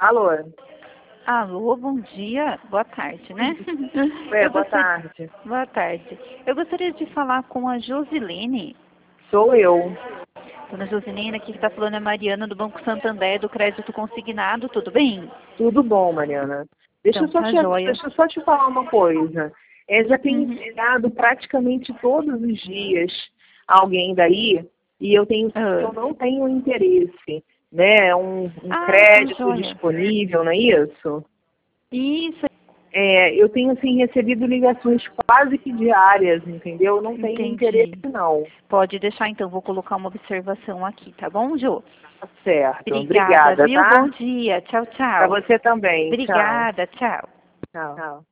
Alô? Alô, bom dia, boa tarde, né? Boa tarde. Boa tarde. Eu gostaria de falar com a Josilene. Sou eu. Dona Josilene, aqui que está falando é Mariana do Banco Santander, do Crédito Consignado, tudo bem? Tudo bom, Mariana. Deixa eu só te falar uma coisa. Já tem chegado praticamente todos os dias alguém daí e eu não tenho interesse, né? Um crédito disponível, não é isso? Isso. Eu tenho assim recebido ligações quase que diárias, entendeu? Eu não tenho interesse, não. Pode deixar então, vou colocar uma observação aqui, tá bom, Jô? Tá certo. Obrigada, viu? Tá? Bom dia. Tchau, tchau. Pra você também. Obrigada, tchau. Tchau. Tchau.